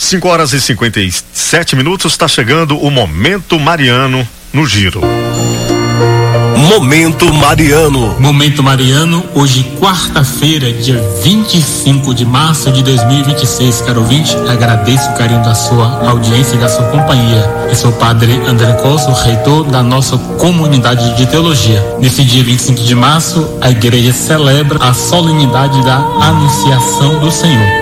5h57, está chegando o Momento Mariano no Giro. Momento Mariano. Momento Mariano, hoje quarta-feira, dia 25 de março de 2026, caro ouvinte, agradeço o carinho da sua audiência e da sua companhia. Eu sou o padre André Costa, reitor da nossa comunidade de teologia. Nesse dia 25 de março, a igreja celebra a solenidade da Anunciação do Senhor.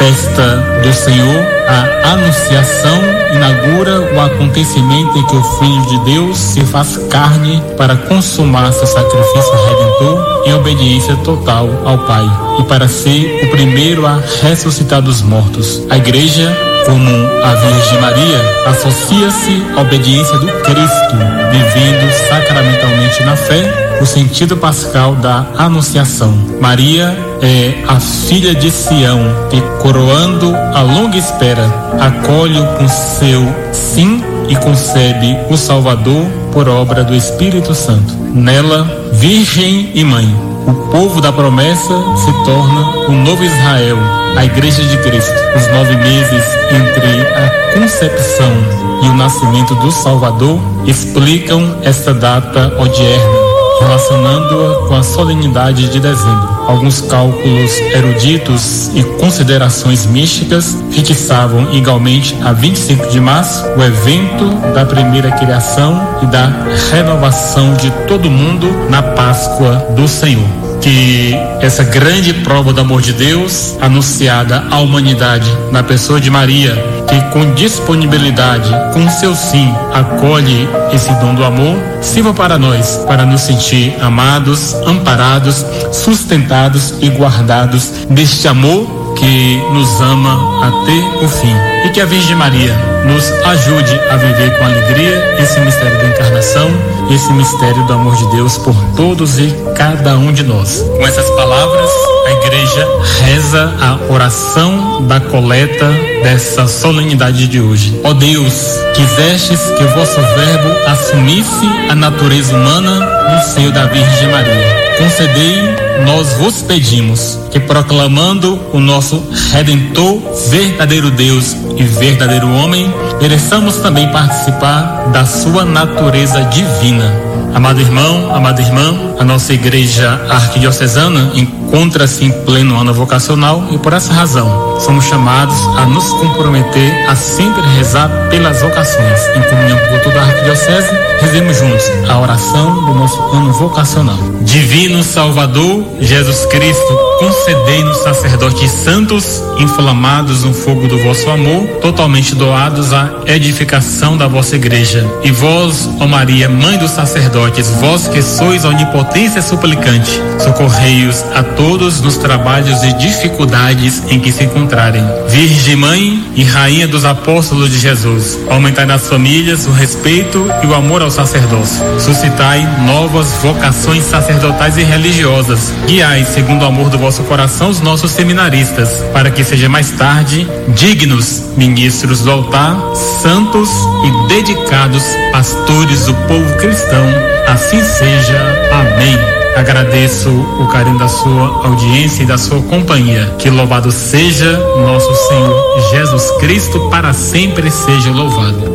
Festa do Senhor, a Anunciação inaugura o acontecimento em que o Filho de Deus se faz carne para consumar seu sacrifício redentor em obediência total ao Pai e para ser o primeiro a ressuscitar dos mortos. A igreja, como a Virgem Maria, associa-se à obediência do Cristo, vivendo sacramentalmente na fé o sentido pascal da Anunciação. Maria é a filha de Sião que, coroando a longa espera, acolhe com seu sim e concebe o Salvador por obra do Espírito Santo. Nela, Virgem e Mãe, o povo da promessa se torna o novo Israel, a Igreja de Cristo. Os 9 meses entre a concepção e o nascimento do Salvador explicam esta data odierna, relacionando-a com a solenidade de dezembro. Alguns cálculos eruditos e considerações místicas fixavam igualmente a 25 de março o evento da primeira criação e da renovação de todo mundo na Páscoa do Senhor. Que essa grande prova do amor de Deus, anunciada à humanidade na pessoa de Maria, que com disponibilidade, com seu sim, acolhe esse dom do amor, sirva para nós, para nos sentir amados, amparados, sustentados e guardados deste amor que nos ama até o fim. E que a Virgem Maria nos ajude a viver com alegria esse mistério da encarnação, esse mistério do amor de Deus por todos e cada um de nós. Com essas palavras, a igreja reza a oração da coleta dessa solenidade de hoje. Ó Deus, quisestes que o vosso verbo assumisse a natureza humana no seio da Virgem Maria. Concedei, nós vos pedimos, que proclamando o nosso Redentor, verdadeiro Deus e verdadeiro homem, mereçamos também participar da sua natureza divina. Amado irmão, amada irmã, a nossa igreja arquidiocesana encontra-se em pleno ano vocacional e por essa razão somos chamados a nos comprometer a sempre rezar pelas vocações. Em comunhão com toda a arquidiocese, rezemos juntos a oração do nosso ano vocacional. Divino Salvador, Jesus Cristo, concedei-nos sacerdotes santos, inflamados no fogo do vosso amor, totalmente doados à edificação da vossa igreja. E vós, ó Maria, Mãe dos sacerdotes, vós que sois a onipotência suplicante, socorrei-os a todos nos trabalhos e dificuldades em que se encontrarem. Virgem Mãe e Rainha dos Apóstolos de Jesus, aumentai nas famílias o respeito e o amor ao sacerdócio. Suscitai novas vocações sacerdotais e religiosas. Guiai, segundo o amor do vosso coração, os nossos seminaristas, para que sejam mais tarde dignos ministros do altar, santos e dedicados pastores do povo cristão. Assim seja. Amém. Agradeço o carinho da sua audiência e da sua companhia. Que louvado seja nosso Senhor Jesus Cristo, para sempre seja louvado.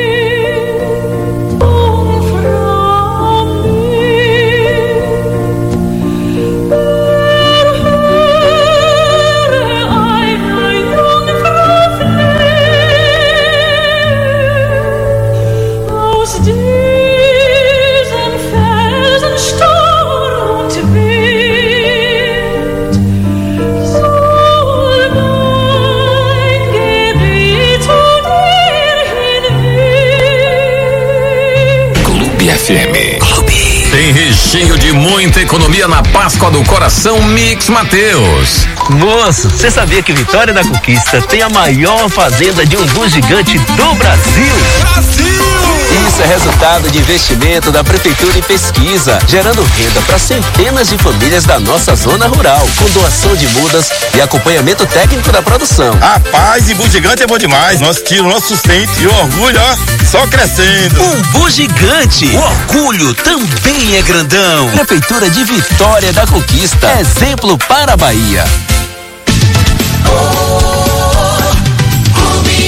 Tem recheio de muita economia na Páscoa do Coração Mix Mateus. Moço, você sabia que Vitória da Conquista tem a maior fazenda de umbu gigante do Brasil? Isso é resultado de investimento da Prefeitura em pesquisa, gerando renda para centenas de famílias da nossa zona rural, com doação de mudas e acompanhamento técnico da produção. Rapaz, umbu gigante é bom demais. Nós tira o nosso sustento e o orgulho, ó, só crescendo. Umbu gigante, o orgulho também é grandão. Prefeitura de Vitória da Conquista, exemplo para a Bahia. Clube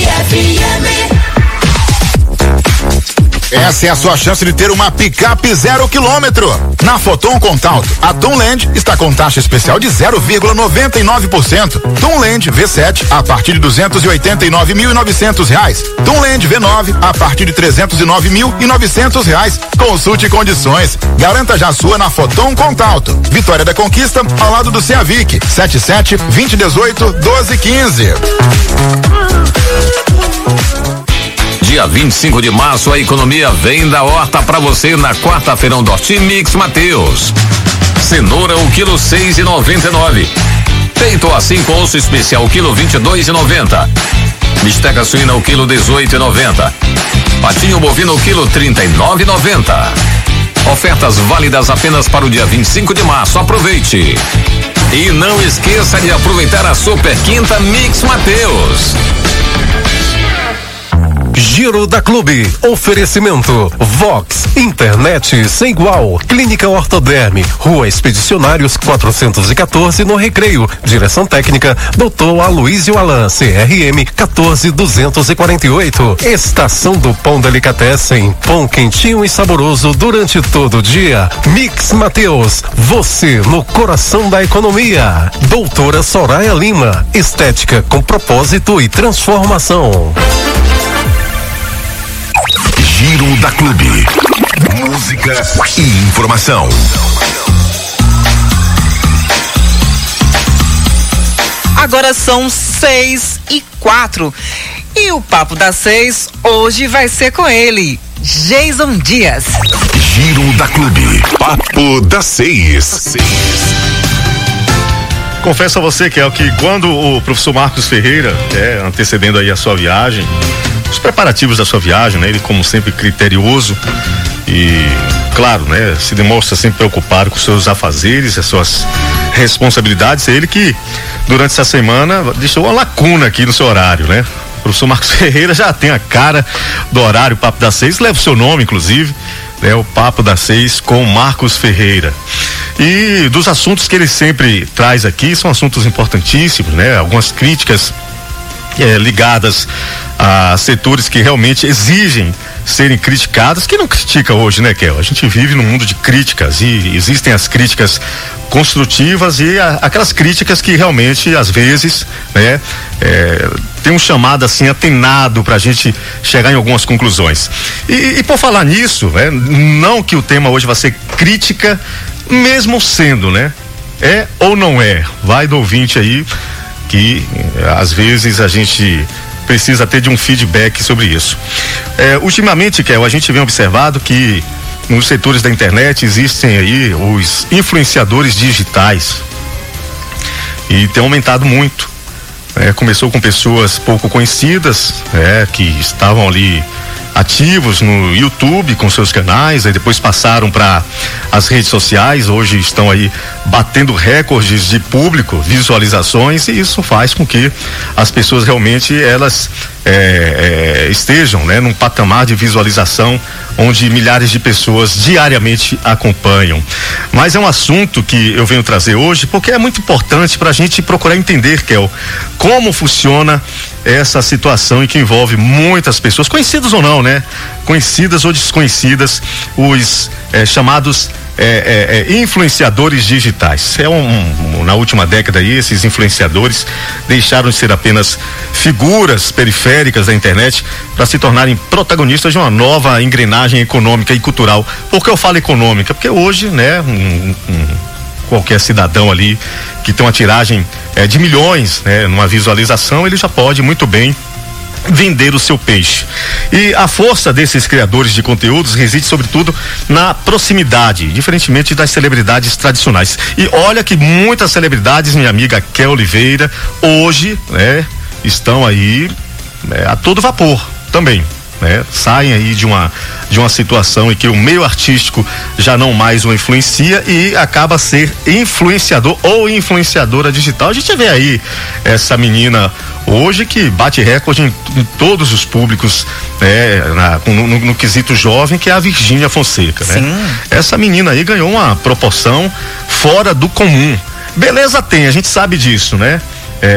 Essa é a sua chance de ter uma picape 0 km. Na Foton Contalto, a Tunland está com taxa especial de 0,99%. Tunland V7 a partir de R$289.900. Tunland V9 a partir de R$309.900. Consulte condições. Garanta já a sua na Foton Contalto. Vitória da Conquista, ao lado do Ceavic. 77-2018-1215. Dia 25 de março, a economia vem da horta pra você na quarta-feirão do Horti Mix Mateus. Cenoura, o quilo 6,99. Peito assim com osso especial, o quilo 22,90. Bisteca suína, o quilo 18,90. Patinho bovino, o quilo 39,90. Ofertas válidas apenas para o dia 25 de março. Aproveite. E não esqueça de aproveitar a Super Quinta Mix Mateus. Giro da Clube. Oferecimento Vox, internet sem igual. Clínica Ortoderme, Rua Expedicionários 414 no Recreio. Direção técnica Dr. Aloysio Alan, CRM 14248. Estação do Pão Delicatessen, pão quentinho e saboroso durante todo o dia. Mix Mateus, você no coração da economia. Doutora Soraya Lima, estética com propósito e transformação. Giro da Clube. Música e informação. Agora são 6:04 e o Papo das 6 hoje vai ser com ele, Jason Dias. Giro da Clube. Papo das 6. Confesso a você, Kel, que quando o professor Marcos Ferreira, antecedendo aí a sua viagem, os preparativos da sua viagem, né? Ele, como sempre, criterioso e, claro, né? Se demonstra sempre preocupado com os seus afazeres, as suas responsabilidades. É ele que, durante essa semana, deixou uma lacuna aqui no seu horário, né? O professor Marcos Ferreira já tem a cara do horário Papo das 6, leva o seu nome, inclusive, né? O Papo das 6 com Marcos Ferreira. E dos assuntos que ele sempre traz aqui, são assuntos importantíssimos, né? Algumas críticas ligadas a setores que realmente exigem serem criticados, que não critica hoje, né, Kel? A gente vive num mundo de críticas e existem as críticas construtivas e aquelas críticas que realmente, às vezes, né, tem um chamado assim atenado pra gente chegar em algumas conclusões. E por falar nisso, né, não que o tema hoje vai ser crítica, mesmo sendo, né? É ou não é? Vai do ouvinte aí, que às vezes a gente precisa ter de um feedback sobre isso. Ultimamente, Kel, a gente vem observado que nos setores da internet existem aí os influenciadores digitais e tem aumentado muito. Começou com pessoas pouco conhecidas, que estavam ali ativos no YouTube com seus canais, aí depois passaram para as redes sociais, hoje estão aí batendo recordes de público, visualizações, e isso faz com que as pessoas realmente elas estejam, né, num patamar de visualização onde milhares de pessoas diariamente acompanham. Mas é um assunto que eu venho trazer hoje porque é muito importante para a gente procurar entender, Kel, como funciona essa situação e que envolve muitas pessoas, conhecidas ou não, né? Conhecidas ou desconhecidas, os chamados influenciadores digitais. Na última década aí, esses influenciadores deixaram de ser apenas figuras periféricas da internet para se tornarem protagonistas de uma nova engrenagem econômica e cultural. Por que eu falo econômica? Porque hoje, né, qualquer cidadão ali que tem uma tiragem de milhões, né, numa visualização, ele já pode muito bem vender o seu peixe. E a força desses criadores de conteúdos reside sobretudo na proximidade, diferentemente das celebridades tradicionais. E olha que muitas celebridades, minha amiga Kel Oliveira, hoje, né, estão aí a todo vapor também. Saem aí de uma situação em que o meio artístico já não mais o influencia e acaba a ser influenciador ou influenciadora digital. A gente vê aí essa menina hoje que bate recorde em todos os públicos, no quesito jovem, que é a Virgínia Fonseca, né? Essa menina aí ganhou uma proporção fora do comum. Beleza tem, a gente sabe disso, né?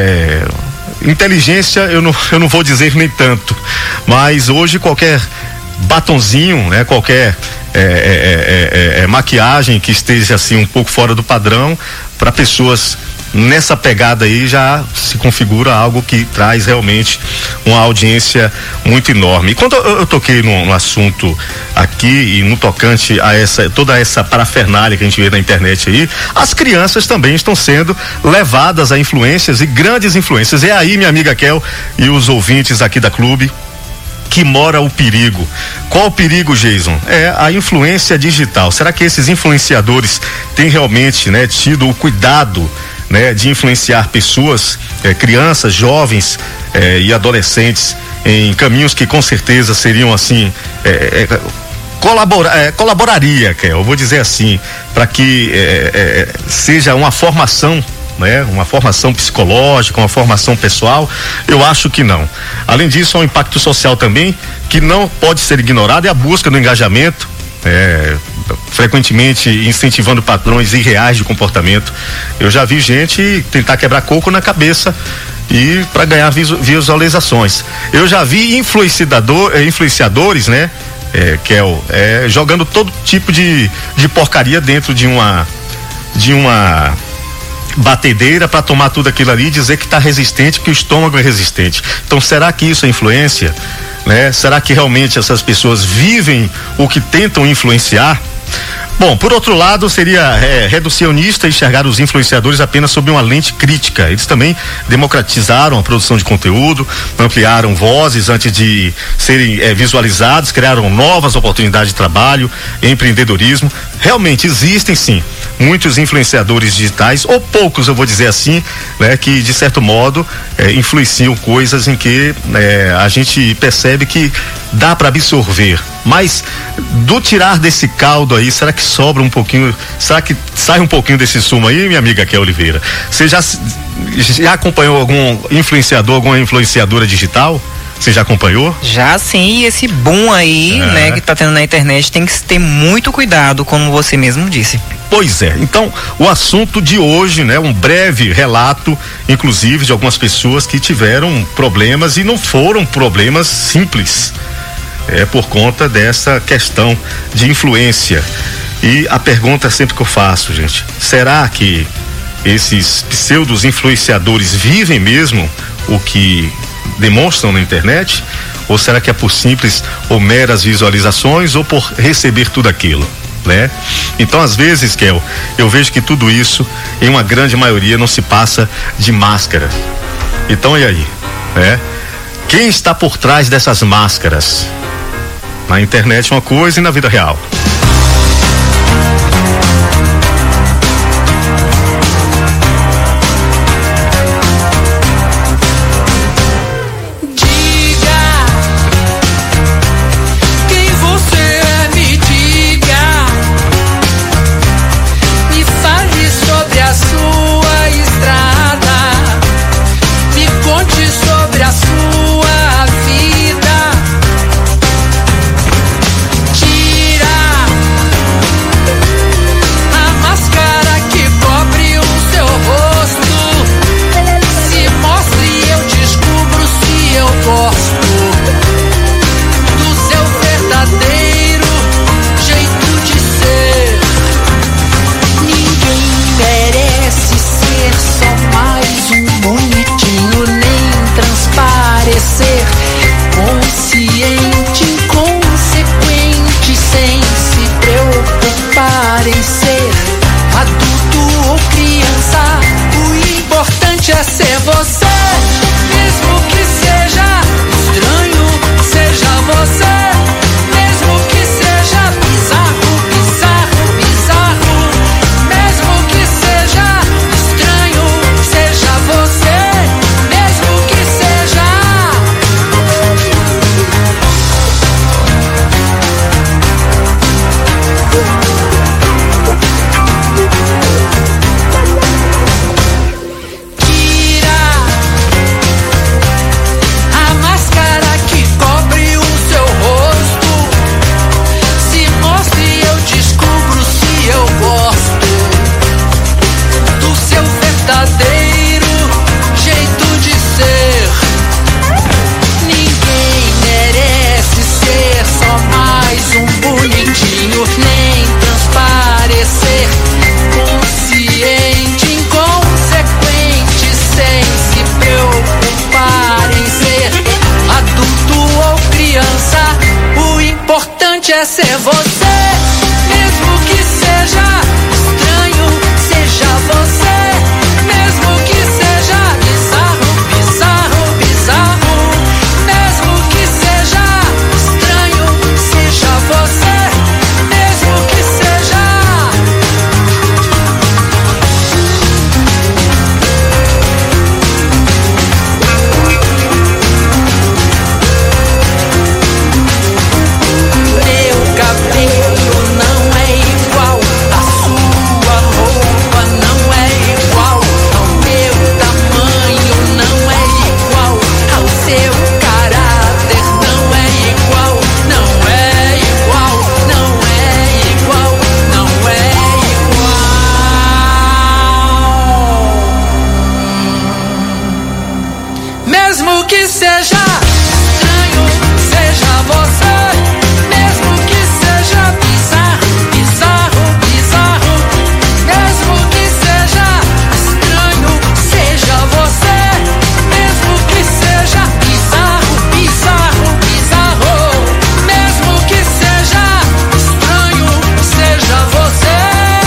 Inteligência eu não vou dizer nem tanto, mas hoje qualquer batonzinho, né? Qualquer maquiagem que esteja assim um pouco fora do padrão, para pessoas nessa pegada aí já se configura algo que traz realmente uma audiência muito enorme. E quando eu toquei no assunto aqui e no tocante a toda essa parafernália que a gente vê na internet aí, as crianças também estão sendo levadas a influências e grandes influências. É aí, minha amiga Kel e os ouvintes aqui da Clube, que mora o perigo. Qual o perigo, Jason? É a influência digital. Será que esses influenciadores têm realmente, né, tido o cuidado, né, de influenciar pessoas, crianças, jovens e adolescentes em caminhos que com certeza seriam assim, colaboraria, eu vou dizer assim, para que seja uma formação, né, uma formação psicológica, uma formação pessoal? Eu acho que não. Além disso, há um impacto social também que não pode ser ignorado, é a busca do engajamento, frequentemente incentivando padrões irreais de comportamento. Eu já vi gente tentar quebrar coco na cabeça e para ganhar visualizações. Eu já vi influenciadores, né, jogando todo tipo de porcaria dentro de uma batedeira para tomar tudo aquilo ali e dizer que está resistente, que o estômago é resistente. Então, será que isso é influência? Né? Será que realmente essas pessoas vivem o que tentam influenciar? Bom, por outro lado, seria reducionista enxergar os influenciadores apenas sob uma lente crítica. Eles também democratizaram a produção de conteúdo, ampliaram vozes antes de serem visualizados, criaram novas oportunidades de trabalho, empreendedorismo. Realmente existem, sim, muitos influenciadores digitais, ou poucos, eu vou dizer assim, né, que de certo modo influenciam coisas em que a gente percebe que dá para absorver. Mas do tirar desse caldo aí, será que sobra um pouquinho, será que sai um pouquinho desse sumo aí, minha amiga Kel Oliveira? Você já acompanhou algum influenciador, alguma influenciadora digital? Você já acompanhou? Já sim, e esse boom aí, né, que tá tendo na internet, tem que ter muito cuidado, como você mesmo disse. Pois é, então o assunto de hoje, né, um breve relato, inclusive de algumas pessoas que tiveram problemas e não foram problemas simples, por conta dessa questão de influência. E a pergunta sempre que eu faço, gente, será que esses pseudos influenciadores vivem mesmo o que demonstram na internet? Ou será que é por simples ou meras visualizações, ou por receber tudo aquilo, né? Então, às vezes, Kel, eu vejo que tudo isso, em uma grande maioria, não se passa de máscara. Então, e aí, né? Quem está por trás dessas máscaras? Na internet uma coisa e na vida real. Tira importante é ser você, mesmo que seja estranho, seja você, mesmo que seja bizarro, bizarro, bizarro, mesmo que seja estranho, seja você, mesmo que seja. Meu cabelo não é igual, a sua roupa não é igual, ao meu tamanho não é igual, ao seu caráter não é igual, não é igual, não é igual, não é igual. Mesmo que seja estranho, seja você. Mesmo que seja bizarro, bizarro, bizarro, mesmo que seja estranho, seja você, mesmo que seja bizarro, bizarro, bizarro, mesmo que seja estranho, seja você.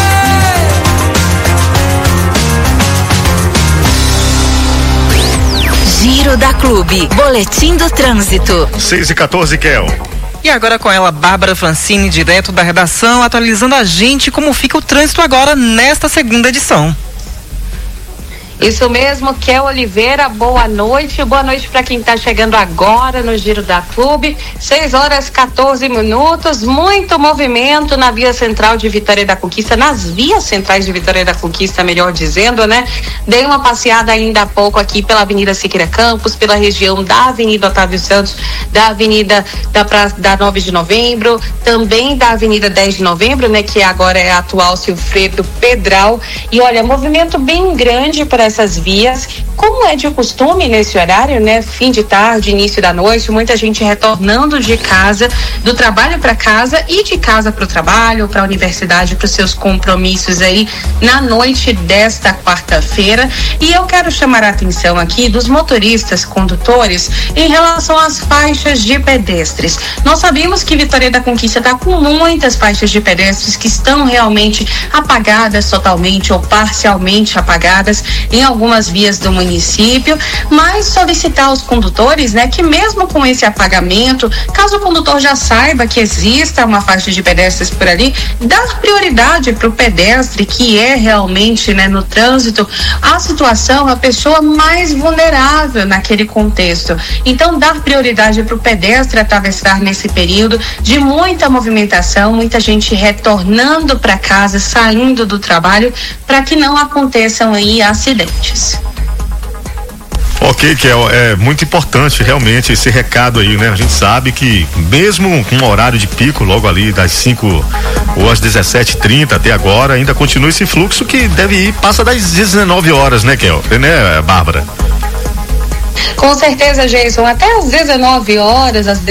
Giro da Clube. Boletim do Trânsito. 6h14, Kel. E agora com ela, Bárbara Francini, direto da redação, atualizando a gente como fica o trânsito agora nesta segunda edição. Isso mesmo, Kel Oliveira, boa noite para quem está chegando agora no Giro da Clube, 6h14, muito movimento na via central de Vitória da Conquista, nas vias centrais de Vitória da Conquista, melhor dizendo, né? Dei uma passeada ainda há pouco aqui pela Avenida Siqueira Campos, pela região da Avenida Otávio Santos, da Avenida da 9 de Novembro, também da Avenida 10 de Novembro, né? Que agora é a atual Silfredo Pedral, e olha, movimento bem grande para essas vias, como é de costume nesse horário, né? Fim de tarde, início da noite, muita gente retornando de casa, do trabalho para casa e de casa para o trabalho, para a universidade, para os seus compromissos aí na noite desta quarta-feira. E eu quero chamar a atenção aqui dos motoristas, condutores, em relação às faixas de pedestres. Nós sabemos que Vitória da Conquista está com muitas faixas de pedestres que estão realmente apagadas totalmente ou parcialmente apagadas em algumas vias do município, mas solicitar aos condutores, né, que mesmo com esse apagamento, caso o condutor já saiba que exista uma faixa de pedestres por ali, dar prioridade para o pedestre, que é realmente, né, no trânsito, a situação, a pessoa mais vulnerável naquele contexto. Então, dar prioridade para o pedestre atravessar nesse período de muita movimentação, muita gente retornando para casa, saindo do trabalho, para que não aconteçam aí acidentes. Ok, Kel, é muito importante realmente esse recado aí, né? A gente sabe que mesmo com um horário de pico, logo ali das 5 ou às 17h30 até agora, ainda continua esse fluxo que deve ir, passa das 19 horas, né, Kel? Né, Bárbara? Com certeza, Jason, até às 19 horas, às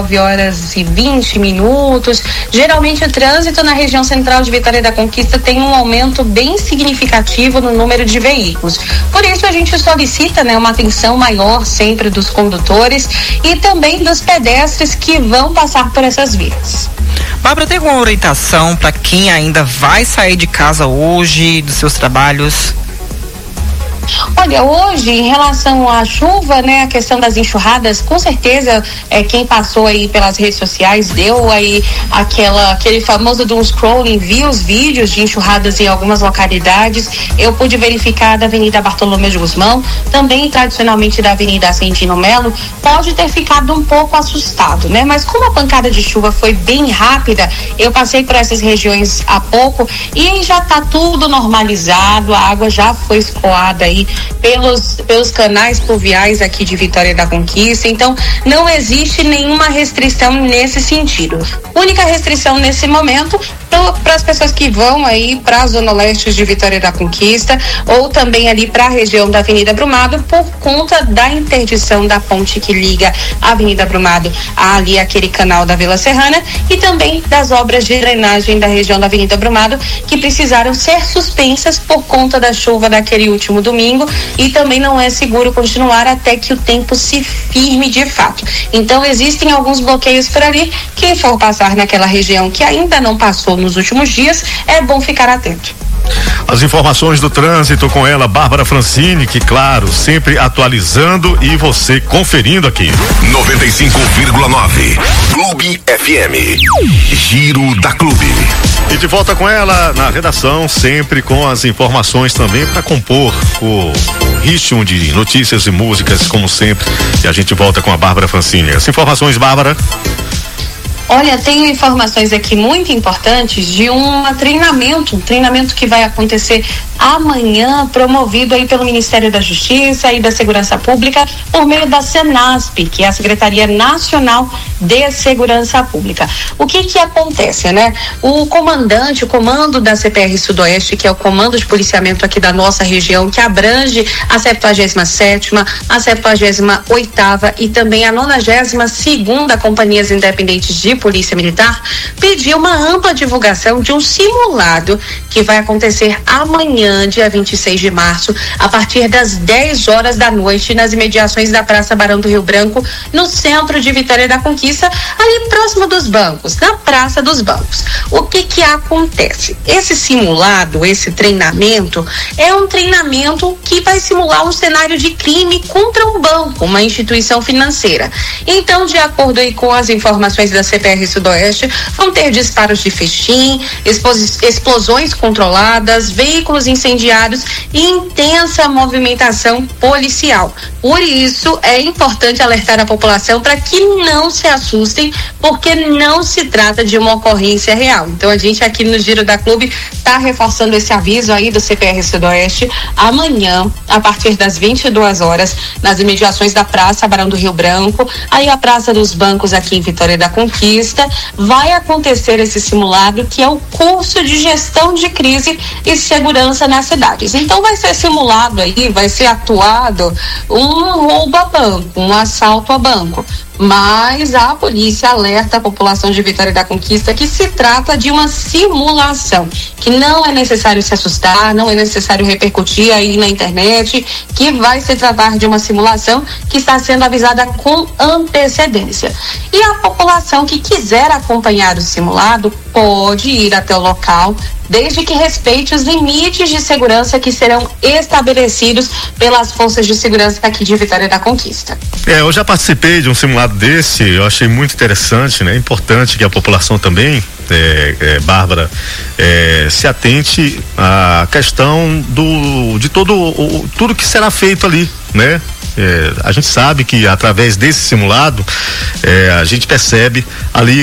19h20, geralmente o trânsito na região central de Vitória da Conquista tem um aumento bem significativo no número de veículos. Por isso a gente solicita, né, uma atenção maior sempre dos condutores e também dos pedestres que vão passar por essas vias. Bárbara, tem alguma orientação para quem ainda vai sair de casa hoje, dos seus trabalhos? Olha, hoje, em relação à chuva, né, a questão das enxurradas, com certeza, quem passou aí pelas redes sociais deu aí aquele famoso doom scrolling, viu os vídeos de enxurradas em algumas localidades. Eu pude verificar da Avenida Bartolomeu de Guzmão, também tradicionalmente da Avenida Ascendino Melo, pode ter ficado um pouco assustado, né? Mas como a pancada de chuva foi bem rápida, eu passei por essas regiões há pouco e já está tudo normalizado, a água já foi escoada aí pelos canais pluviais aqui de Vitória da Conquista, então não existe nenhuma restrição nesse sentido. Única restrição nesse momento para as pessoas que vão aí para a zona leste de Vitória da Conquista ou também ali para a região da Avenida Brumado por conta da interdição da ponte que liga a Avenida Brumado ali aquele canal da Vila Serrana e também das obras de drenagem da região da Avenida Brumado que precisaram ser suspensas por conta da chuva daquele último domingo domingo e também não é seguro continuar até que o tempo se firme de fato. Então existem alguns bloqueios por ali. Quem for passar naquela região que ainda não passou nos últimos dias, é bom ficar atento. As informações do trânsito com ela, Bárbara Francini, que claro, sempre atualizando e você conferindo aqui. 95,9 Clube FM. Giro da Clube. E de volta com ela na redação, sempre com as informações também para compor o ritmo de notícias e músicas, como sempre. E a gente volta com a Bárbara Francini. As informações, Bárbara. Olha, tenho informações aqui muito importantes de um treinamento que vai acontecer amanhã, promovido aí pelo Ministério da Justiça e da Segurança Pública por meio da Senasp, que é a Secretaria Nacional de Segurança Pública. O que acontece, né? O comando da CPR Sudoeste, que é o comando de policiamento aqui da nossa região, que abrange a 77ª, a 78ª e também a 92ª Companhias Independentes de Polícia Militar, pediu uma ampla divulgação de um simulado que vai acontecer amanhã, dia 26 de março, a partir das 10 horas da noite, nas imediações da Praça Barão do Rio Branco, no centro de Vitória da Conquista, ali próximo dos bancos, na Praça dos Bancos. O que acontece? Esse simulado, esse treinamento, é um treinamento que vai simular um cenário de crime contra um banco, uma instituição financeira. Então, de acordo aí com as informações da CPR Sudoeste, vão ter disparos de festim, explosões controladas, veículos incendiários e intensa movimentação policial. Por isso, é importante alertar a população para que não se assustem, porque não se trata de uma ocorrência real. Então, a gente aqui no Giro da Clube está reforçando esse aviso aí do CPR Sudoeste. Amanhã, a partir das 22 horas, nas imediações da Praça Barão do Rio Branco, aí a Praça dos Bancos aqui em Vitória da Conquista, vai acontecer esse simulado, que é o curso de gestão de crise e segurança nas cidades. Então vai ser simulado aí, vai ser atuado um roubo a banco, um assalto a banco. Mas a polícia alerta a população de Vitória da Conquista que se trata de uma simulação, que não é necessário se assustar, não é necessário repercutir aí na internet, que vai se tratar de uma simulação que está sendo avisada com antecedência. E a população que quiser acompanhar o simulado pode ir até o local, desde que respeite os limites de segurança que serão estabelecidos pelas forças de segurança aqui de Vitória da Conquista. Eu já participei de um simulado desse, eu achei muito interessante, né? Importante que a população também, Bárbara, se atente à questão de tudo que será feito ali, né? A gente sabe que através desse simulado a gente percebe ali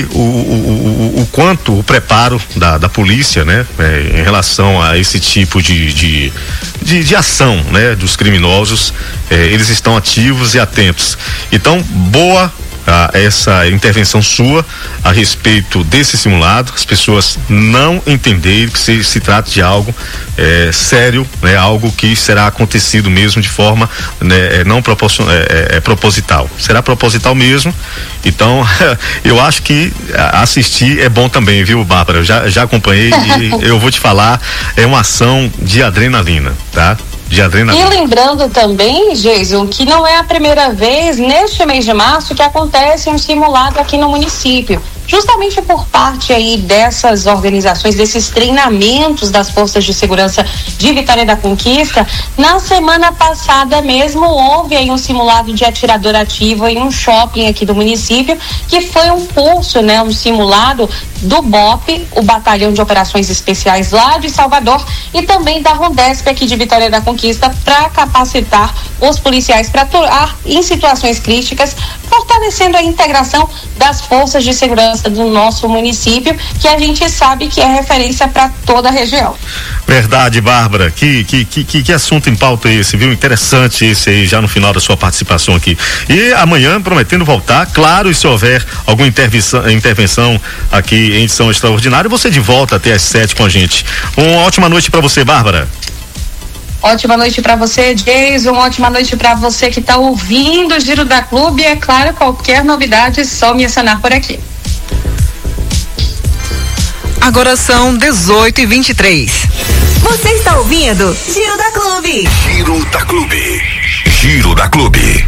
o quanto o preparo da polícia, né? Em relação a esse tipo de ação, né? Dos criminosos, eles estão ativos e atentos. Então, boa essa intervenção sua a respeito desse simulado. As pessoas não entenderem que se trata de algo sério, né? Algo que será acontecido mesmo de forma, né? Não proposital. Será proposital mesmo. Então, eu acho que assistir é bom também, viu, Bárbara? Eu já acompanhei e eu vou te falar, é uma ação de adrenalina, tá? De adrenalina. E lembrando também, Jason, que não é a primeira vez neste mês de março que acontece um simulado aqui no município. Justamente por parte aí dessas organizações, desses treinamentos das forças de segurança de Vitória da Conquista, na semana passada mesmo houve aí um simulado de atirador ativo em um shopping aqui do município, que foi um curso, né, um simulado do BOP, o Batalhão de Operações Especiais lá de Salvador, e também da Rondesp aqui de Vitória da Conquista, para capacitar os policiais para atuar em situações críticas, fortalecendo a integração das forças de segurança do nosso município, que a gente sabe que é referência para toda a região. Verdade, Bárbara, que assunto em pauta é esse, viu? Interessante esse aí, já no final da sua participação aqui. E amanhã, prometendo voltar, claro, e se houver alguma intervenção aqui em edição extraordinária, você de volta até às 7 com a gente. Uma ótima noite para você, Bárbara. Ótima noite para você, Jason. Ótima noite para você que está ouvindo o Giro da Clube. E é claro, qualquer novidade, só me acionar por aqui. Agora são 18h23. Você está ouvindo Giro da Clube. Giro da Clube. Giro da Clube.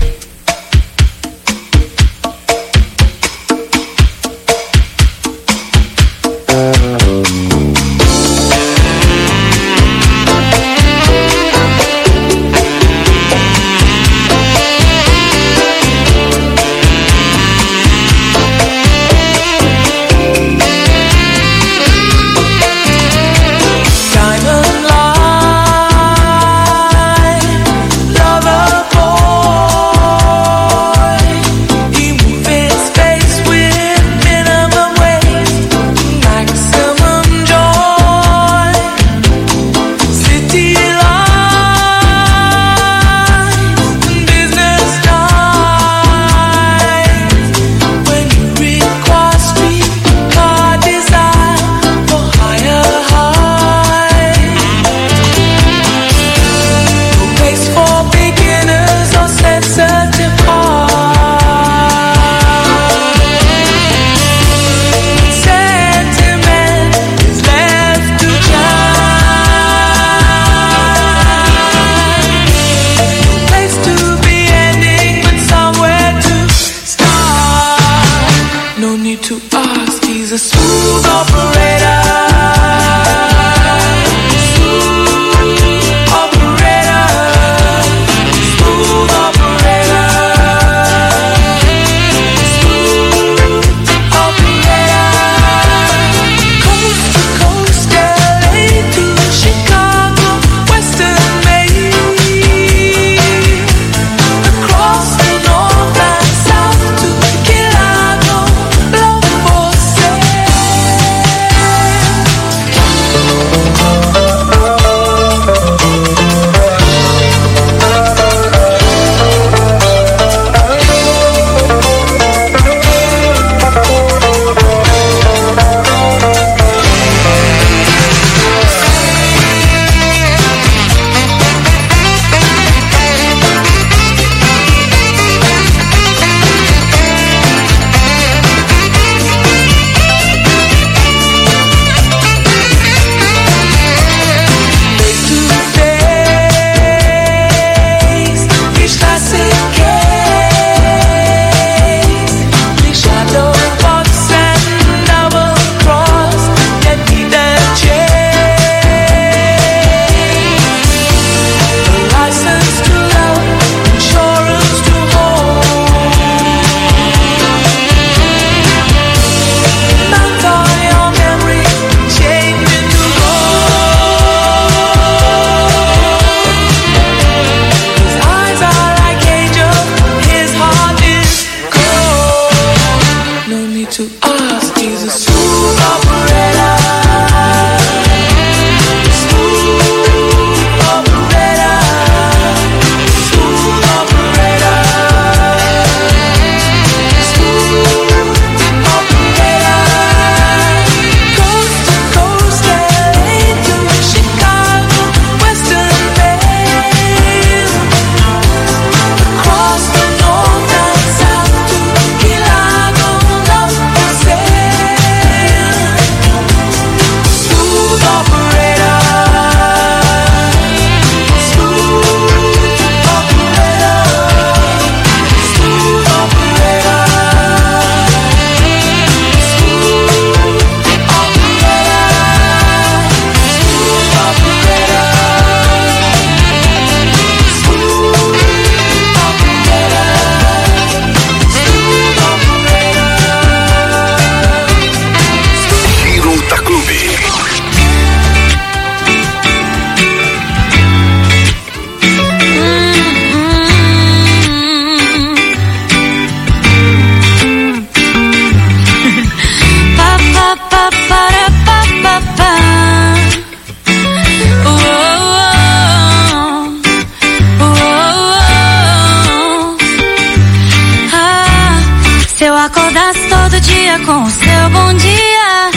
com o seu bom dia.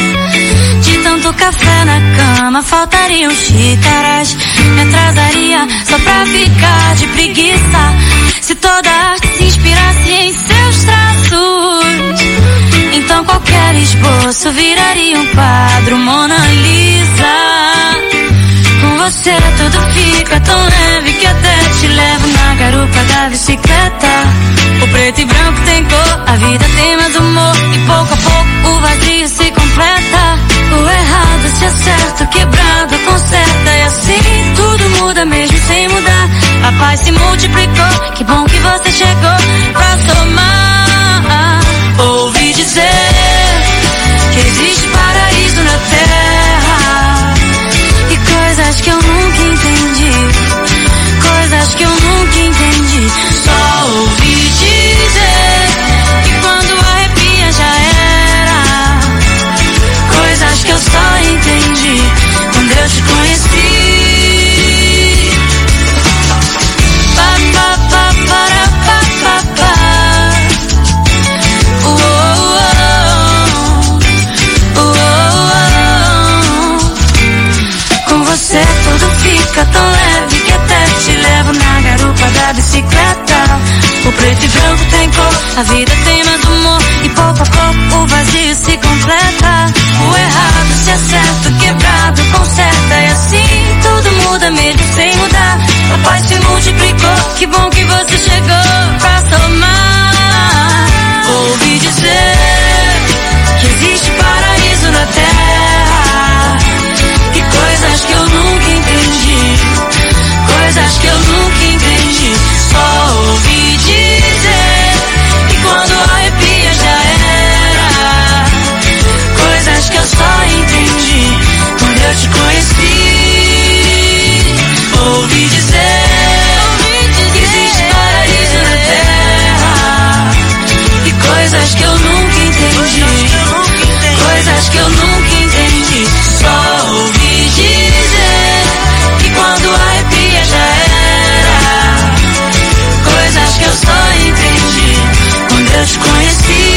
De tanto café na cama, faltariam xícaras. Me atrasaria só pra ficar de preguiça. Se toda arte se inspirasse em seus traços, então qualquer esboço viraria um quadro Mona Lisa. você tudo fica tão leve que até te levo na garupa da bicicleta. O preto e branco tem cor, a vida tem mais humor e pouco a pouco o vazio se completa. O errado se acerta, o quebrado conserta e assim tudo muda mesmo sem mudar. A paz se multiplicou, que bom que você chegou pra somar. Ouvi dizer que existe paraíso na terra e coisas que eu nunca entendi, coisas que eu nunca entendi. Só ouvi dizer que quando arrepia já era, coisas que eu só entendi quando eu te conheci. Você tudo fica tão leve que até te levo na garupa da bicicleta. O preto e branco tem cor, a vida tem mais humor e pouco a pouco o vazio se completa. O errado se acerta, o quebrado conserta e assim tudo muda mesmo sem mudar. A paz se multiplicou, que bom que você chegou pra somar. Ouvi dizer que existe paraíso na terra e coisas que eu nunca entendi, coisas que eu nunca entendi. Só ouvi dizer que quando arrepia já era, coisas que eu só entendi quando eu te conheci. Ouvi dizer que existe paraíso na terra e coisas que eu nunca entendi, coisas que eu nunca entendi. Só ouvi dizer que quando arrepia já era, coisas que eu só entendi quando eu te conheci.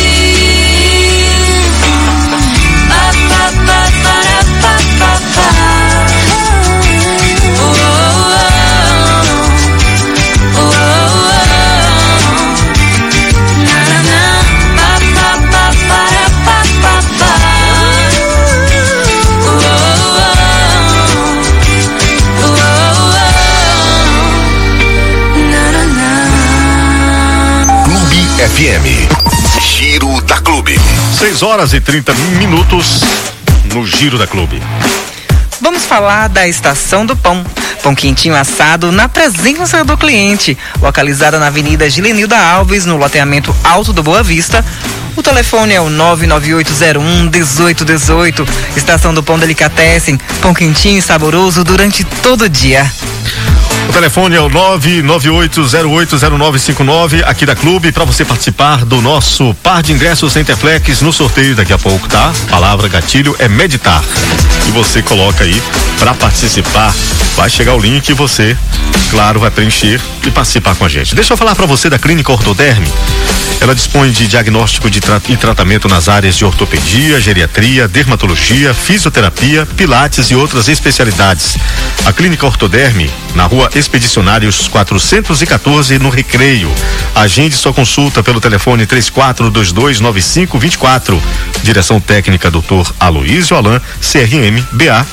FM. Giro da Clube. 6h30 no Giro da Clube. Vamos falar da Estação do Pão. Pão quentinho assado na presença do cliente. Localizada na Avenida Gilenilda Alves, no loteamento Alto do Boa Vista. O telefone é o 99801-1818. Estação do Pão Delicatessen. Pão quentinho e saboroso durante todo o dia. O telefone é o 998080959 aqui da Clube, para você participar do nosso par de ingressos Centerflex no sorteio daqui a pouco, tá? Palavra gatilho é meditar. E você coloca aí para participar. Vai chegar o link e você, claro, vai preencher e participar com a gente. Deixa eu falar para você da Clínica Ortoderme. Ela dispõe de diagnóstico e tratamento nas áreas de ortopedia, geriatria, dermatologia, fisioterapia, pilates e outras especialidades. A Clínica Ortoderme, na Rua Expedicionários 414, no Recreio. Agende sua consulta pelo telefone 34229524. Direção técnica Dr. Aloísio Alain, CRM BA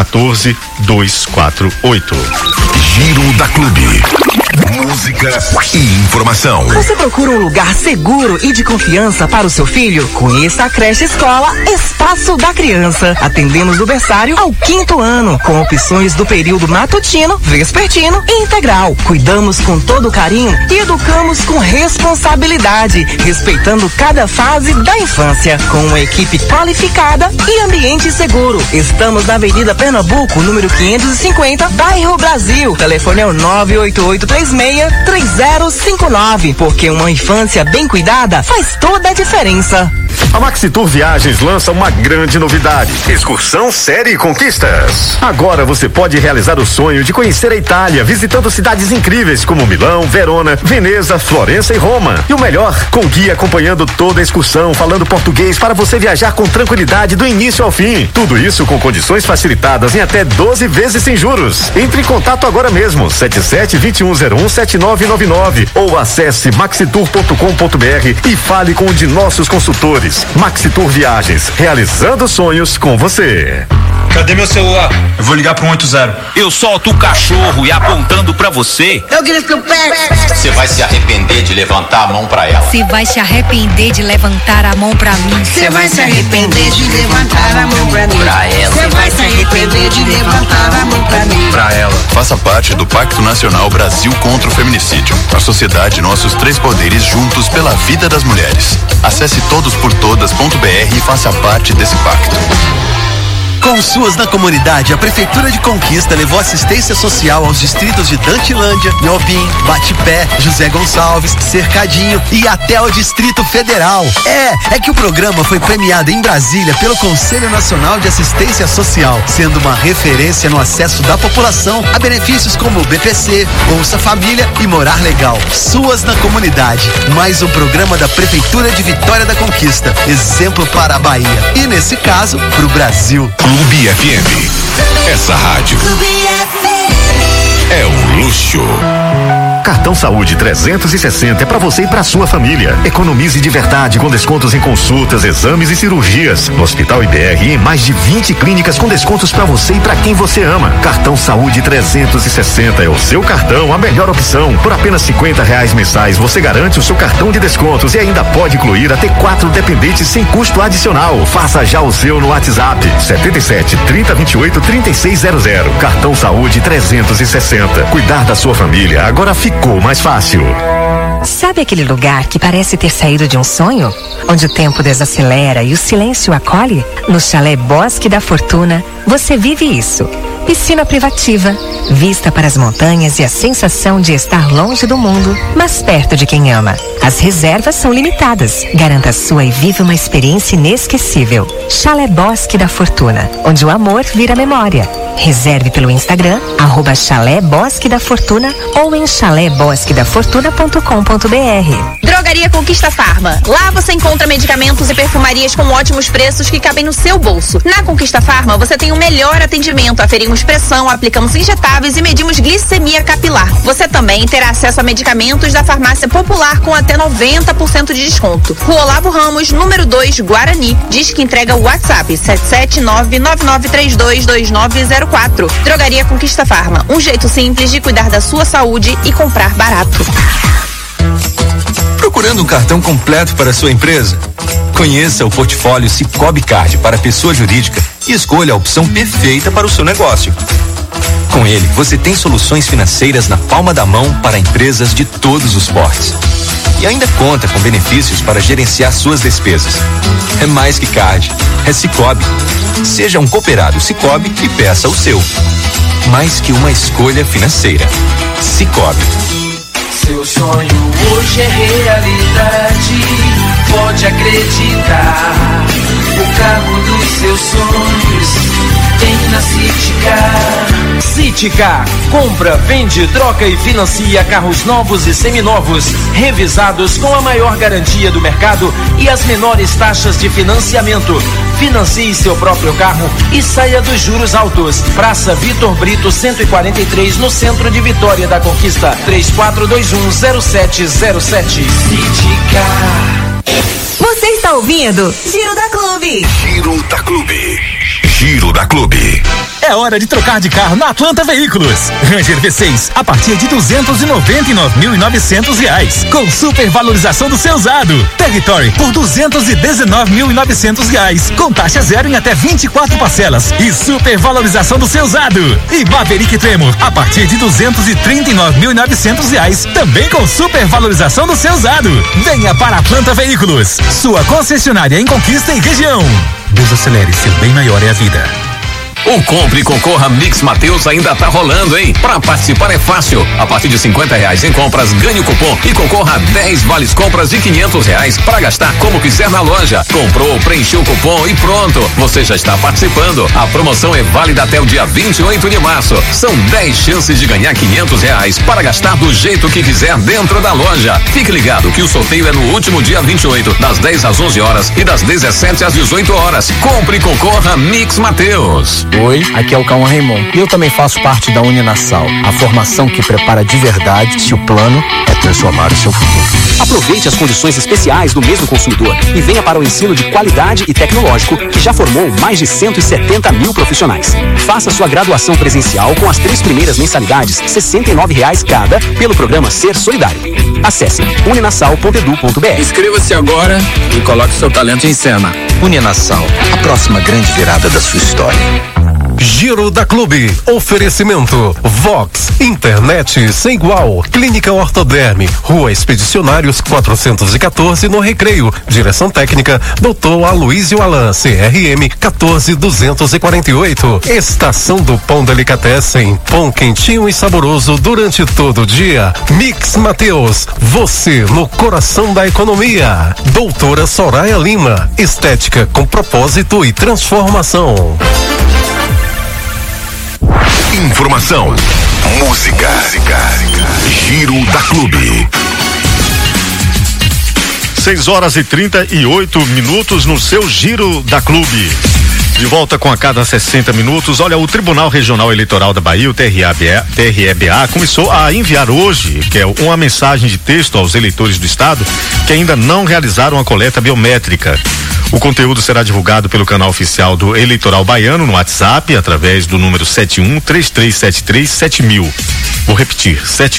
14248. Giro da Clube. Música e informação. Você procura um lugar seguro e de confiança para o seu filho? Conheça a creche escola Espaço da Criança. Atendemos do berçário ao 5º ano, com opções do período matutino, vespertino e integral. Cuidamos com todo carinho e educamos com responsabilidade, respeitando cada fase da infância, com uma equipe qualificada e ambiente seguro. Estamos na Avenida Pernambuco, número 550, bairro Brasil. Telefone é o 988363059, porque uma infância bem cuidada faz toda a diferença. A Maxitour Viagens lança uma grande novidade: excursão série Conquistas. Agora você pode realizar o sonho de conhecer a Itália, visitando cidades incríveis como Milão, Verona, Veneza, Florença e Roma. E o melhor, com guia acompanhando toda a excursão, falando português para você viajar com tranquilidade do início ao fim. Tudo isso com condições facilitadas em até 12 vezes sem juros. Entre em contato agora mesmo, 77-2101-7999, ou acesse maxitour.com.br e fale com um de nossos consultores. Maxitour Viagens, realizando sonhos com você. Cadê meu celular? Eu vou ligar pro 180. Eu solto o cachorro e apontando pra você. Eu grito que o pé. Você vai se arrepender de levantar a mão pra ela. Você vai se arrepender de levantar a mão pra mim. Você vai se arrepender de levantar a mão pra mim. Pra ela. Você vai se arrepender de levantar a mão pra mim. Pra ela. Faça parte do Pacto Nacional Brasil contra o Feminicídio. A sociedade Nossos Três Poderes juntos pela vida das mulheres. Acesse todosportodas.br e faça parte desse pacto. Com Suas na Comunidade, a Prefeitura de Conquista levou assistência social aos distritos de Dantilândia, Nhobim, Batipé, José Gonçalves, Cercadinho e até o Distrito Federal. É que o programa foi premiado em Brasília pelo Conselho Nacional de Assistência Social, sendo uma referência no acesso da população a benefícios como BPC, Bolsa Família e Morar Legal. Suas na Comunidade, mais um programa da Prefeitura de Vitória da Conquista, exemplo para a Bahia e, nesse caso, para o Brasil. Clube FM. Essa rádio é um luxo. Cartão Saúde 360 é para você e para sua família. Economize de verdade com descontos em consultas, exames e cirurgias. No Hospital IBR e em mais de 20 clínicas com descontos para você e para quem você ama. Cartão Saúde 360 é o seu cartão, a melhor opção. Por apenas R$50 mensais você garante o seu cartão de descontos e ainda pode incluir até 4 dependentes sem custo adicional. Faça já o seu no WhatsApp 77 30 28 3600. Cartão Saúde 360. Cuidar da sua família agora ficou mais fácil. Sabe aquele lugar que parece ter saído de um sonho? Onde o tempo desacelera e o silêncio acolhe? No Chalé Bosque da Fortuna, você vive isso. Piscina privativa, vista para as montanhas e a sensação de estar longe do mundo, mas perto de quem ama. As reservas são limitadas. Garanta a sua e vive uma experiência inesquecível. Chalé Bosque da Fortuna, onde o amor vira memória. Reserve pelo Instagram, @Chalé Bosque da Fortuna ou em chalébosquedafortuna.com.br. Drogaria Conquista Farma. Lá você encontra medicamentos e perfumarias com ótimos preços que cabem no seu bolso. Na Conquista Farma você tem o melhor atendimento. Aferimos pressão, aplicamos injetáveis e medimos glicemia capilar. Você também terá acesso a medicamentos da farmácia popular com até 90% de desconto. Rua Olavo Ramos, número 2, Guarani. Diz que entrega o WhatsApp 77999322904. Drogaria Conquista Farma. Um jeito simples de cuidar da sua saúde e comprar barato. Procurando um cartão completo para a sua empresa? Conheça o portfólio Cicobi Card para pessoa jurídica e escolha a opção perfeita para o seu negócio. Com ele, você tem soluções financeiras na palma da mão para empresas de todos os portes. E ainda conta com benefícios para gerenciar suas despesas. É mais que card, é Cicobi. Seja um cooperado Cicobi e peça o seu. Mais que uma escolha financeira. Cicobi. Seu sonho hoje é realidade, pode acreditar. O carro dos seus sonhos tem na Citicar. Citicar, compra, vende, troca e financia carros novos e seminovos, revisados com a maior garantia do mercado e as menores taxas de financiamento. Financie seu próprio carro e saia dos juros altos. Praça Vitor Brito 143, no centro de Vitória da Conquista. 34210707. Citicar. Você está ouvindo Giro da Clube. Giro da Clube. Giro da Clube. É hora de trocar de carro na Atlanta Veículos. Ranger V6 a partir de R$299.900, com super valorização do seu usado. Territory por R$219.900, com taxa zero em até 24 parcelas e super valorização do seu usado. E Maverick Tremor a partir de R$239.900, também com super valorização do seu usado. Venha para Atlanta Veículos, sua concessionária em Conquista e região. Desacelere, seu bem maior é a vida. O Compre e Concorra Mix Mateus ainda tá rolando, hein? Pra participar é fácil. A partir de R$50 em compras, ganhe o cupom e concorra a 10 vales compras de R$500 para gastar como quiser na loja. Comprou, preencheu o cupom e pronto. Você já está participando. A promoção é válida até o dia 28 de março. São 10 chances de ganhar R$500 para gastar do jeito que quiser dentro da loja. Fique ligado que o sorteio é no último dia 28, das 10 às 11 horas e das 17 às 18 horas. Compre e Concorra Mix Mateus. Oi, aqui é o Cauã Raymond e eu também faço parte da Uninasal, a formação que prepara de verdade se o plano é transformar o seu futuro. Aproveite as condições especiais do mesmo consumidor e venha para o ensino de qualidade e tecnológico que já formou mais de 170 mil profissionais. Faça sua graduação presencial com as 3 primeiras mensalidades, R$ 69,00 cada, pelo programa Ser Solidário. Acesse uninasal.edu.br. Inscreva-se agora e coloque seu talento em cena. Uninasal, a próxima grande virada da sua história. Giro da Clube. Oferecimento Vox, internet sem igual. Clínica Ortoderme, Rua Expedicionários 414 no Recreio. Direção técnica Dr. Aloysio Alan, CRM 14248. Estação do Pão Delicatessen, pão quentinho e saboroso durante todo o dia. Mix Mateus, você no coração da economia. Doutora Soraya Lima, estética com propósito e transformação. Informação, música, Giro da Clube. 6h38 no seu Giro da Clube. De volta com a cada 60 minutos. Olha, o Tribunal Regional Eleitoral da Bahia, o TREBA, começou a enviar hoje, uma mensagem de texto aos eleitores do estado que ainda não realizaram a coleta biométrica. O conteúdo será divulgado pelo canal oficial do Eleitoral Baiano no WhatsApp, através do número 71-3373-7000. Vou repetir,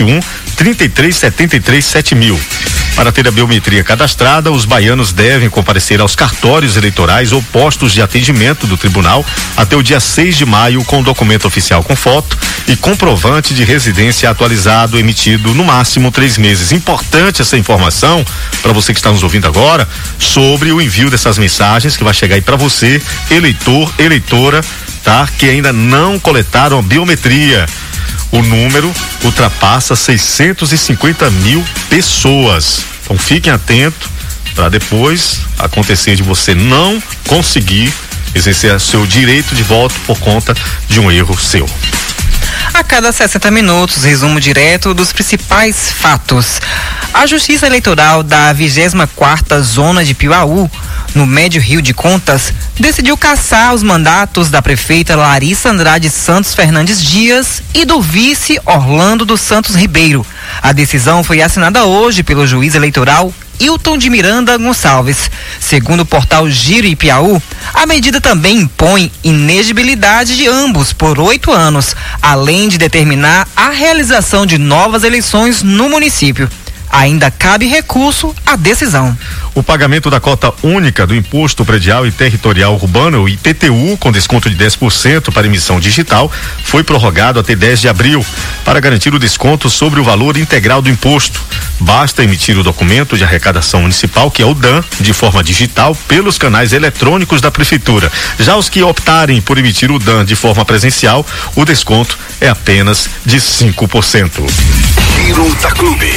71-3373-7000. Para ter a biometria cadastrada, os baianos devem comparecer aos cartórios eleitorais ou postos de atendimento do tribunal até o dia 6 de maio com documento oficial com foto e comprovante de residência atualizado, emitido no máximo 3 meses. Importante essa informação para você que está nos ouvindo agora sobre o envio dessas mensagens que vai chegar aí para você, eleitor, eleitora, tá? Que ainda não coletaram a biometria. O número ultrapassa 650 mil pessoas. Então fiquem atentos para depois acontecer de você não conseguir exercer seu direito de voto por conta de um erro seu. A cada 60 minutos, resumo direto dos principais fatos. A Justiça Eleitoral da 24ª Zona de Piauí, no Médio Rio de Contas, decidiu cassar os mandatos da prefeita Larissa Andrade Santos Fernandes Dias e do vice Orlando dos Santos Ribeiro. A decisão foi assinada hoje pelo juiz eleitoral Hilton de Miranda Gonçalves. Segundo o portal Giro e Piauí, a medida também impõe inexigibilidade de ambos por 8 anos, além de determinar a realização de novas eleições no município. Ainda cabe recurso à decisão. O pagamento da cota única do Imposto Predial e Territorial Urbano, o IPTU, com desconto de 10% para emissão digital, foi prorrogado até 10 de abril, para garantir o desconto sobre o valor integral do imposto. Basta emitir o documento de arrecadação municipal, que é o DAN, de forma digital, pelos canais eletrônicos da Prefeitura. Já os que optarem por emitir o DAN de forma presencial, o desconto é apenas de 5%. Giro da Clube.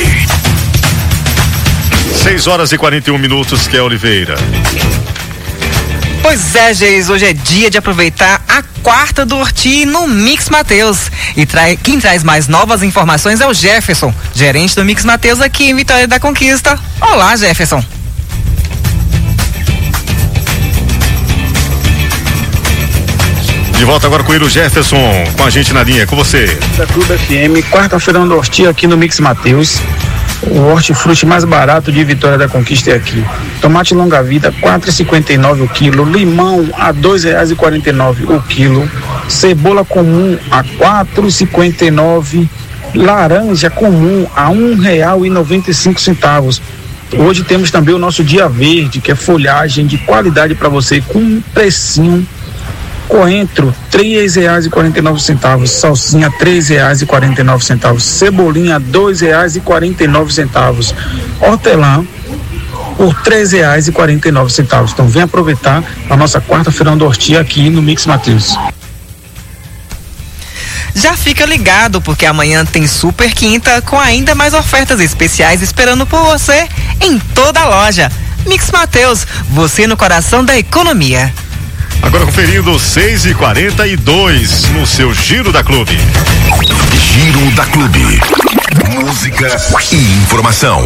6h41, Ké Oliveira. Pois é, Geis, hoje é dia de aproveitar a quarta do Horti no Mix Mateus. E quem traz mais novas informações é o Jefferson, gerente do Mix Mateus aqui em Vitória da Conquista. Olá, Jefferson. De volta agora com ele, o Jefferson, com a gente na linha, com você. Da Clube FM, quarta-feira do Horti aqui no Mix Mateus. O hortifruti mais barato de Vitória da Conquista é aqui. Tomate longa vida, R$4,59 o quilo. Limão a R$2,49 o quilo. Cebola comum a R$4,59. Laranja comum a R$1,95. Hoje temos também o nosso dia verde, que é folhagem de qualidade para você, com um precinho. Coentro, R$3,49, salsinha R$3,49, cebolinha R$2,49, hortelã por R$3,49. Então vem aproveitar a nossa quarta-feirão do Horti aqui no Mix Mateus. Já fica ligado, porque amanhã tem Super Quinta com ainda mais ofertas especiais esperando por você em toda a loja. Mix Mateus, você no coração da economia. Agora conferindo 6h42 no seu Giro da Clube. Giro da Clube. Música e informação.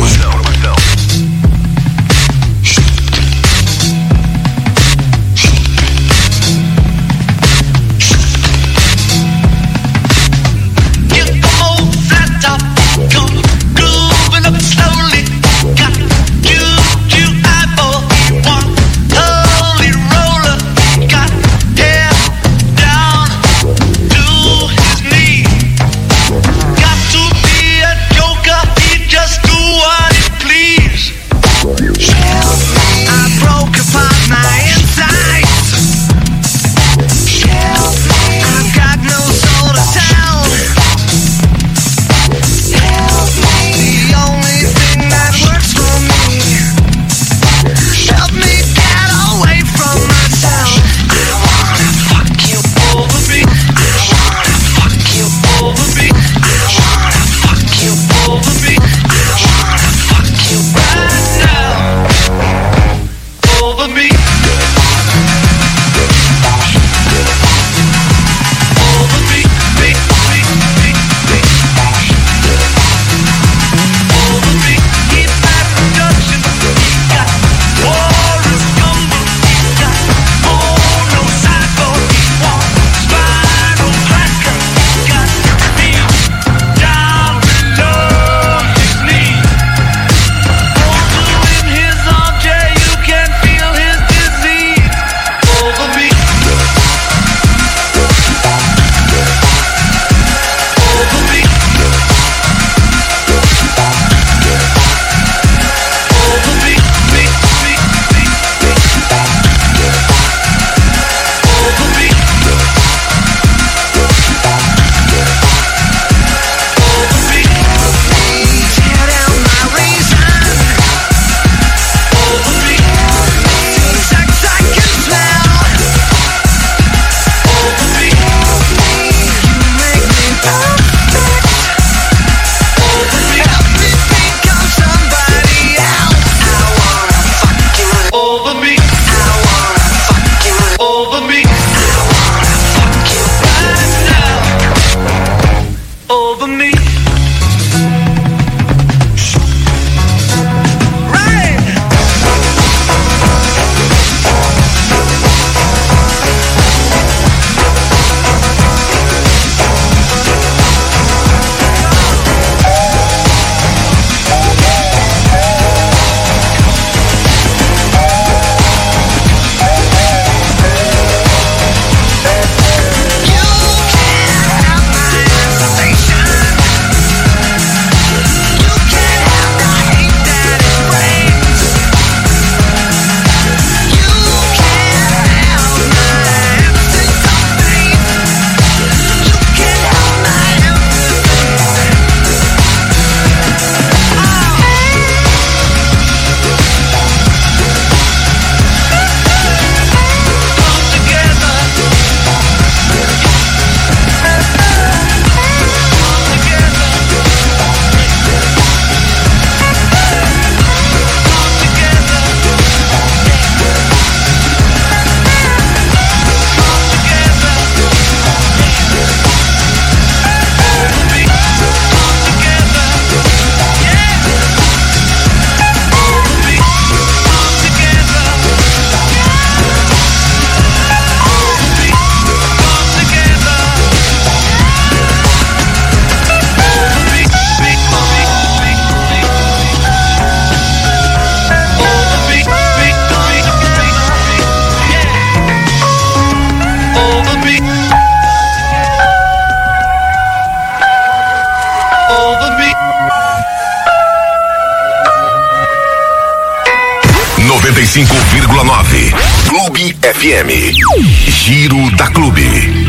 95,9. Clube FM. Giro da Clube.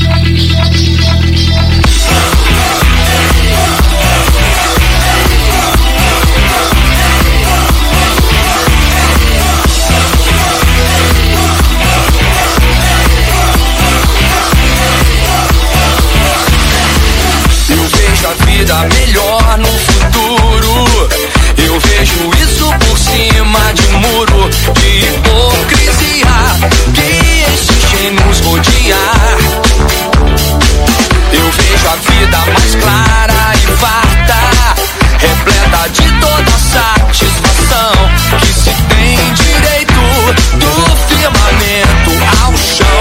Vida melhor no futuro. Eu vejo isso por cima de um muro de hipocrisia que insiste em nos rodear. Eu vejo a vida mais clara e farta, repleta de toda satisfação que se tem direito do firmamento ao chão.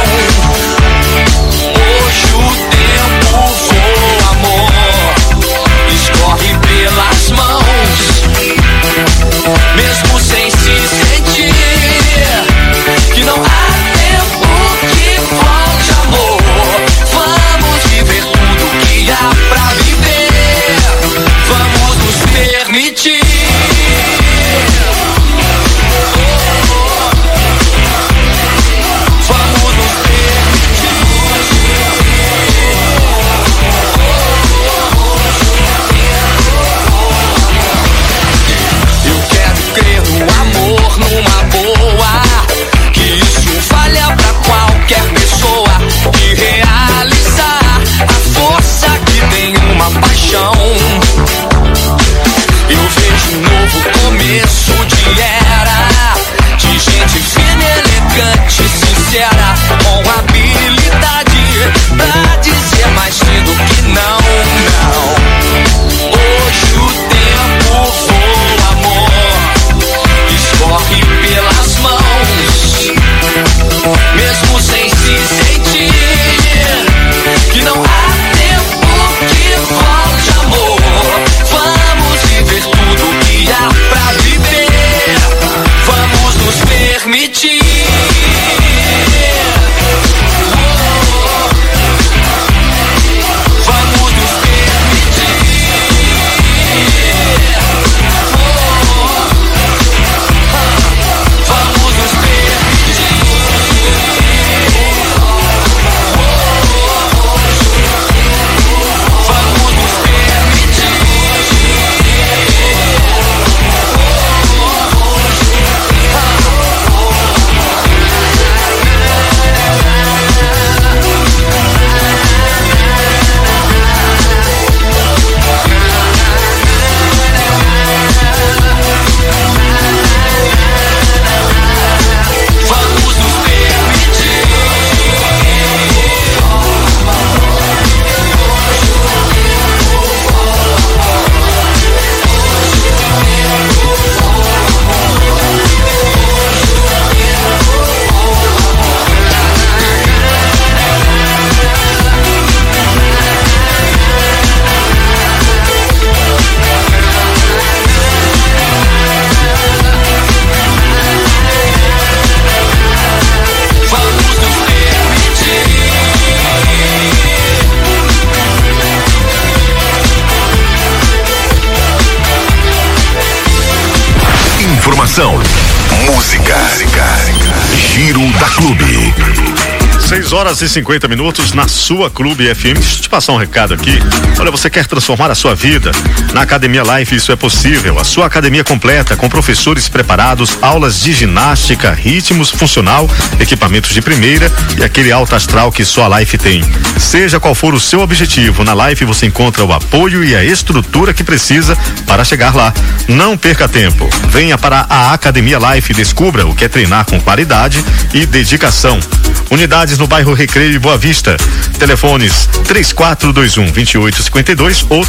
Hoje o tempo voa, amor, escorre pelas mãos, mesmo sem se sentir que não há tempo que volte, amor. Vamos viver tudo que há pra viver, vamos nos permitir. Vamos nos permitir. Eu quero crer no amor, numa boa, que isso valha pra qualquer pessoa e realizar a força que tem uma paixão. Eu vejo um novo começo de era, de gente fina, elegante, sincera, com habilidade pra dizer mais cedo que não, não. Hoje o tempo voa, amor, escorre pelas mãos, mesmo sem se sentir que não há tempo que volte, amor. Vamos viver tudo que há pra viver, vamos nos permitir. Vamos nos permitir. Vamos nos permitir. Vamos nos permitir. Vamos nos permitir. Vamos nos permitir. Informação, música. Giro da Clube. 6h50 na sua Clube FM. Deixa eu te passar um recado aqui. Olha, você quer transformar a sua vida? Na Academia Life isso é possível. A sua academia completa, com professores preparados, aulas de ginástica, ritmos, funcional, equipamentos de primeira e aquele alto astral que só a Life tem. Seja qual for o seu objetivo, na Life você encontra o apoio e a estrutura que precisa para chegar lá. Não perca tempo. Venha para a Academia Life e descubra o que é treinar com qualidade e dedicação. Unidades no bairro Recreio e Boa Vista. Telefones 3421-2852 ou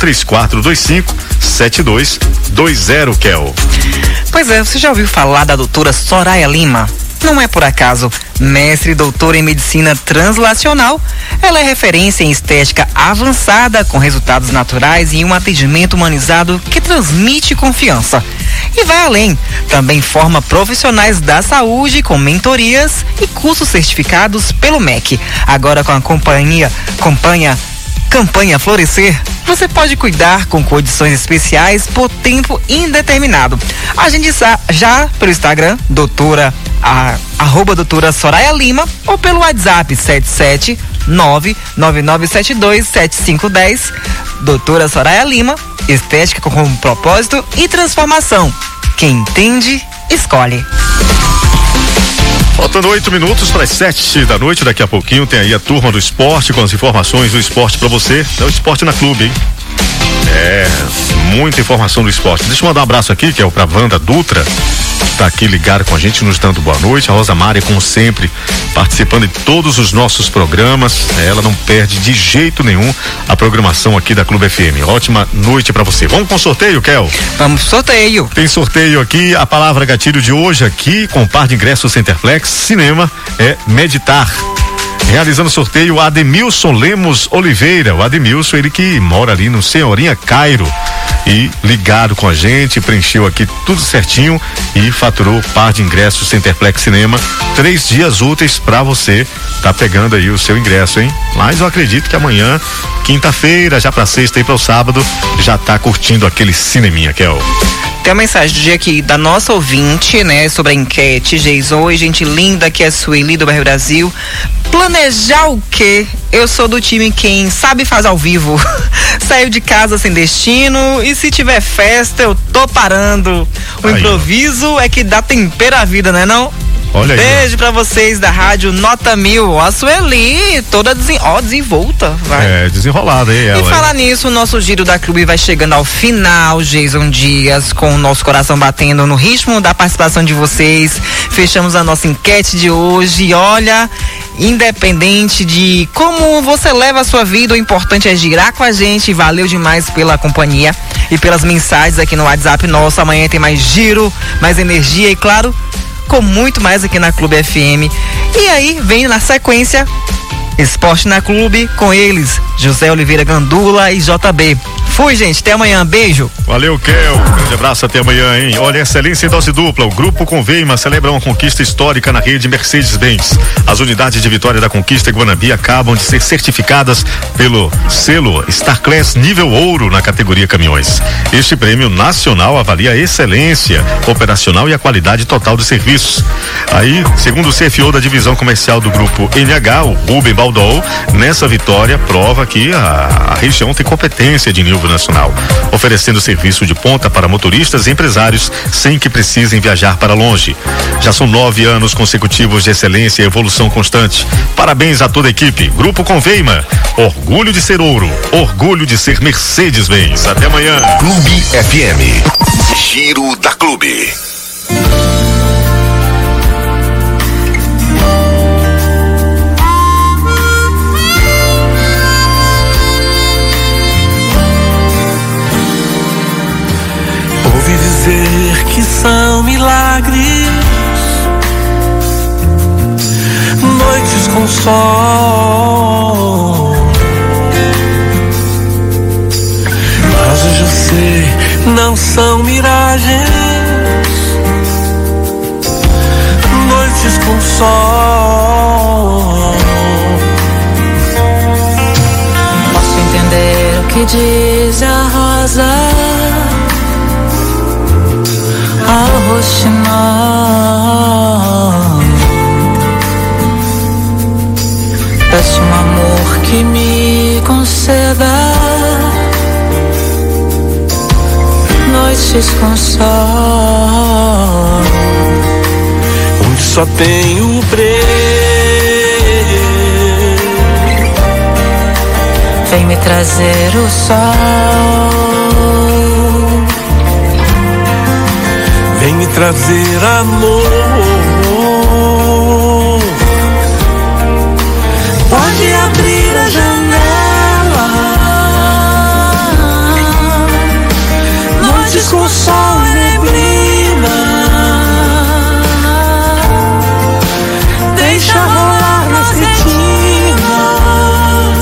3425-7220, Kel. Pois é, você já ouviu falar da doutora Soraya Lima? Não é por acaso. Mestre e doutora em medicina translacional, ela é referência em estética avançada, com resultados naturais e um atendimento humanizado que transmite confiança. E vai além, também forma profissionais da saúde com mentorias e cursos certificados pelo MEC. Agora com a companhia Campanha Florescer, você pode cuidar com condições especiais por tempo indeterminado. Agende já pelo Instagram, @doutora Soraya Lima, ou pelo WhatsApp 77999727510. Doutora Soraya Lima, estética com propósito e transformação. Quem entende, escolhe. Faltando 8 minutos para as 7 da noite, daqui a pouquinho tem aí a turma do esporte com as informações do esporte para você. É o Esporte na Clube, hein? Muita informação do esporte. Deixa eu mandar um abraço aqui, que é pra Wanda Dutra, que tá aqui ligada com a gente, nos dando boa noite. A Rosa Mária, como sempre, participando de todos os nossos programas. Ela não perde de jeito nenhum a programação aqui da Clube FM. Ótima noite pra você. Vamos com o sorteio, Kel? Vamos pro sorteio. Tem sorteio aqui. A palavra gatilho de hoje aqui, com par de ingressos Centerplex Cinema, é meditar. Realizando o sorteio, Ademilson Lemos Oliveira. O Ademilson, ele que mora ali no Senhorinha Cairo, e ligado com a gente, preencheu aqui tudo certinho e faturou par de ingressos Centerplex Cinema. 3 dias úteis pra você tá pegando aí o seu ingresso, hein? Mas eu acredito que amanhã, quinta-feira, já pra sexta e para o sábado, já tá curtindo aquele cineminha, Kel. Tem uma mensagem do dia aqui da nossa ouvinte, né, sobre a enquete. Geison, oi, gente linda, que é a Sueli do Bairro Brasil. Planejar o quê? Eu sou do time quem sabe faz ao vivo. Saiu de casa sem destino e se tiver festa eu tô parando. O improviso é que dá tempero à vida, né não? Olha aí. Beijo pra vocês da rádio Nota 1000. A Sueli, toda desenvolta. Vai. Desenrolada aí ela. E falar nisso, o nosso giro da clube vai chegando ao final, Geison Dias, com o nosso coração batendo no ritmo da participação de vocês. Fechamos a nossa enquete de hoje e olha, independente de como você leva a sua vida, o importante é girar com a gente. Valeu demais pela companhia e pelas mensagens aqui no WhatsApp nosso. Amanhã tem mais giro, mais energia e claro, com muito mais aqui na Clube FM. E aí, vem na sequência, Esporte na Clube, com eles, José Oliveira Gandula e JB. Fui, gente, até amanhã, beijo. Valeu, Kel, grande abraço, até amanhã, hein? Olha, excelência em dose dupla, o Grupo Conveima celebra uma conquista histórica na rede Mercedes-Benz. As unidades de vitória da Conquista e Guanambi acabam de ser certificadas pelo selo Star Class nível ouro na categoria caminhões. Este prêmio nacional avalia a excelência operacional e a qualidade total dos serviços. Aí, segundo o CFO da divisão comercial do Grupo NH, o Rubem Baldol, nessa vitória prova que a região tem competência de nível nacional, oferecendo serviço de ponta para motoristas e empresários sem que precisem viajar para longe. Já são 9 anos consecutivos de excelência e evolução constante. Parabéns a toda a equipe. Grupo Conveima, orgulho de ser ouro, orgulho de ser Mercedes-Benz. Até amanhã. Clube FM. Giro da Clube. Dizer que são milagres, noites com sol, mas hoje eu sei, não são miragens, noites com sol. Posso entender o que diz a rosa ao roxinol. Peço um amor que me conceda noites com sol, onde só tenho breu. Vem me trazer o sol, vem me trazer amor. Pode abrir a janela, noites com sol e neblina, deixa rolar nas retinas,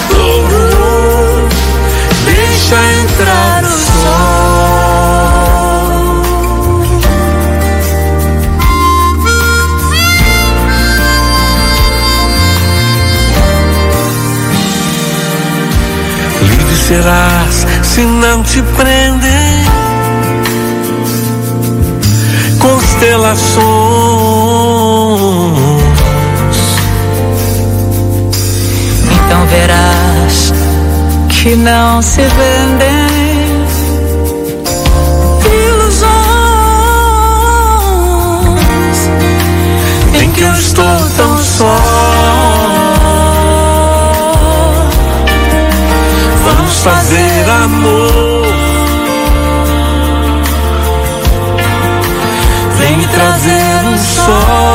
deixa entrar o sol. verás se não te prendem constelações. Então verás que não se vendem ilusões em que eu estou tão só. Vamos fazer amor, vem me trazer um sol.